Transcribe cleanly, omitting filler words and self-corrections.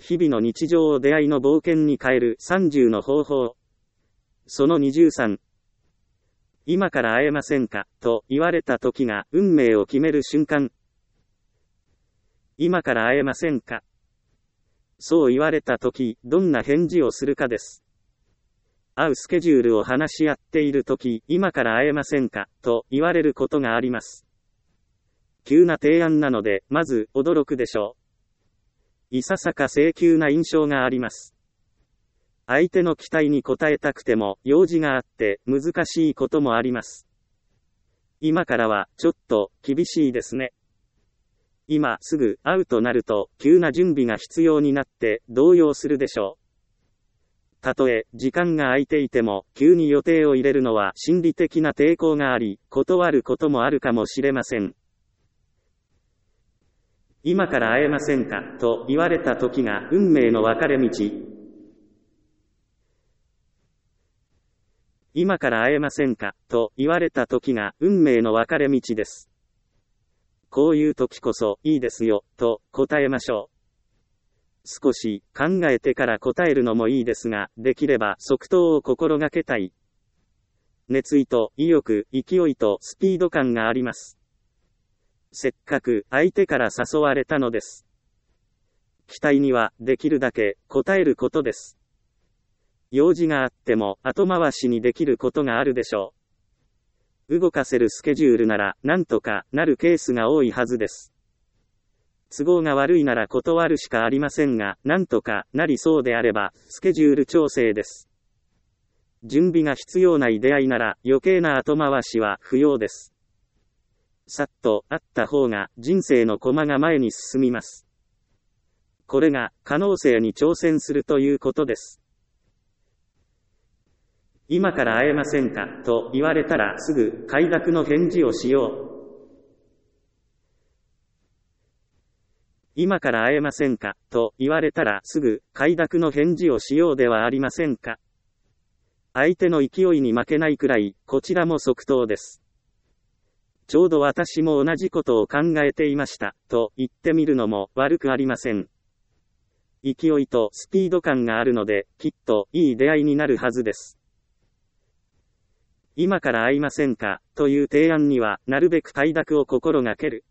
日々の日常を出会いの冒険に変える30の方法。その23。今から会えませんかと言われた時が運命を決める瞬間。今から会えませんか。そう言われた時、どんな返事をするかです。会うスケジュールを話し合っている時、今から会えませんかと言われることがあります。急な提案なので、まず驚くでしょう。いささか性急な印象があります。相手の期待に応えたくても、用事があって難しいこともあります。今からはちょっと厳しいですね。今すぐ会うとなると、急な準備が必要になって動揺するでしょう。たとえ時間が空いていても、急に予定を入れるのは心理的な抵抗があり、断ることもあるかもしれません。今から会えませんかと言われた時が運命の分かれ道。今から会えませんかと言われた時が運命の分かれ道です。こういう時こそいいですよと答えましょう。少し考えてから答えるのもいいですが、できれば即答を心がけたい。熱意と意欲、勢いとスピード感があります。せっかく相手から誘われたのです。期待にはできるだけ応えることです。用事があっても後回しにできることがあるでしょう。動かせるスケジュールならなんとかなるケースが多いはずです。都合が悪いなら断るしかありませんが、なんとかなりそうであればスケジュール調整です。準備が必要ない出会いなら余計な後回しは不要です。さっと会った方が人生の駒が前に進みます。これが可能性に挑戦するということです。今から会えませんかと言われたらすぐ快諾の返事をしよう。今から会えませんかと言われたらすぐ快諾の返事をしようではありませんか。相手の勢いに負けないくらい、こちらも即答です。ちょうど私も同じことを考えていました、と言ってみるのも悪くありません。勢いとスピード感があるので、きっといい出会いになるはずです。今から会いませんかという提案にはなるべく快諾を心がける。